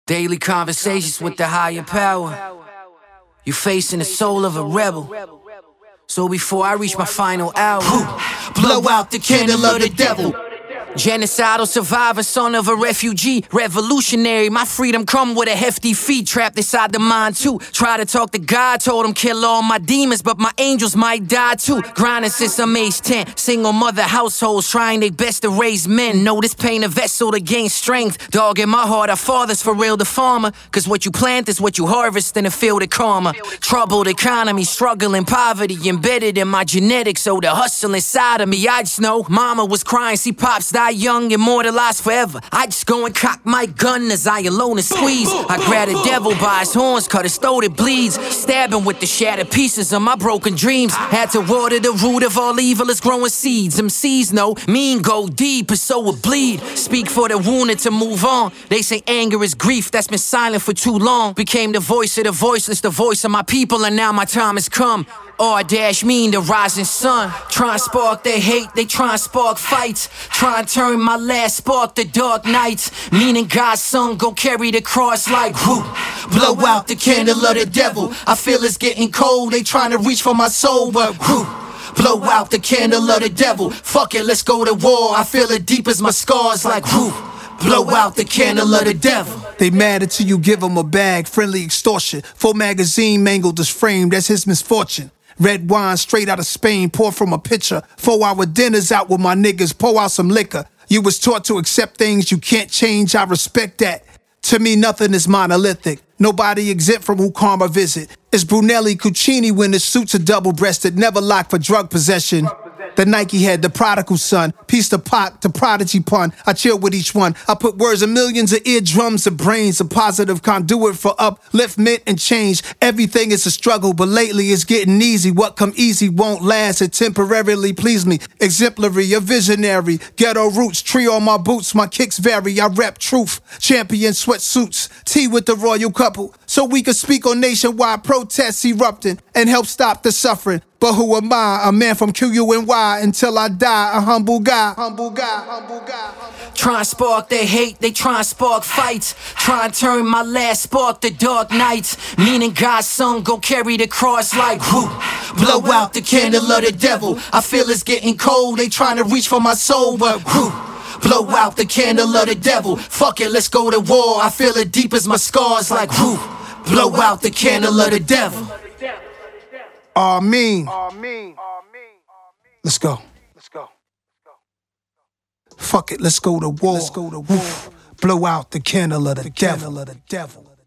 Daily conversations with the higher power. You facing the soul of a rebel. So before I reach my final hour, blow out the candle of the devil. Genocidal survivor, son of a refugee, revolutionary. My freedom come with a hefty fee, trapped inside the mind too. Try to talk to God, told him kill all my demons, but my angels might die too. Grinding since I'm age 10, single mother households trying their best to raise men. Know this pain a vessel to gain strength. Dog in my heart, our fathers for real the farmer. Cause what you plant is what you harvest in a field of karma. Troubled economy, struggling poverty, embedded in my genetics. So the hustle inside of me, I just know mama was crying, see pops die young, immortalized forever. I just go and cock my gun as I alone and squeeze. I grab the devil by his horns, cut his throat, it bleeds. Stab him with the shattered pieces of my broken dreams. Had to water the root of all evil is growing seeds. MCs know mean go deep, and so it bleed. Speak for the wounded to move on. They say anger is grief that's been silent for too long. Became the voice of the voiceless, the voice of my people, and now my time has come. R-dash mean the rising sun. Try and spark their hate, they try and spark fights. Try and turn my last spark to dark nights. Meaning God's son gon' carry the cross like whoo. Blow out the candle of the devil. I feel it's getting cold, they trying to reach for my soul, but whoo. Blow out the candle of the devil. Fuck it, let's go to war. I feel it deep as my scars like whoo. Blow out the candle of the devil. They mad until you give them a bag, friendly extortion. Full magazine mangled his frame, that's his misfortune. Red wine straight out of Spain, poured from a pitcher. 4-hour dinners out with my niggas, pour out some liquor. You was taught to accept things you can't change, I respect that. To me, nothing is monolithic. Nobody exempt from who karma visit. It's Brunelli Cucini when the suits are double-breasted, never locked for drug possession. The Nike head, the prodigal son, piece to Pac, the prodigy pun. I chill with each one. I put words in millions of eardrums and brains, a positive conduit for upliftment and change. Everything is a struggle, but lately it's getting easy. What come easy won't last, it temporarily please me. Exemplary, a visionary, ghetto roots, tree on my boots, my kicks vary. I rep truth, champion sweatsuits, tea with the royal couple, so we can speak on nationwide protests erupting and help stop the suffering. But who am I? A man from QUNY until I die, a humble guy. Try and spark their hate, they try and spark fights. Try and turn my last spark to dark nights. Meaning God's son gon' carry the cross like whoo. Blow out the candle of the devil. I feel it's getting cold, they trying to reach for my soul, but whoo. Blow out the candle of the devil. Fuck it, let's go to war. I feel it deep as my scars like whoo. Blow out the candle of the devil. Amen. Let's go. Fuck it, let's go to war. Blow out the candle of the devil.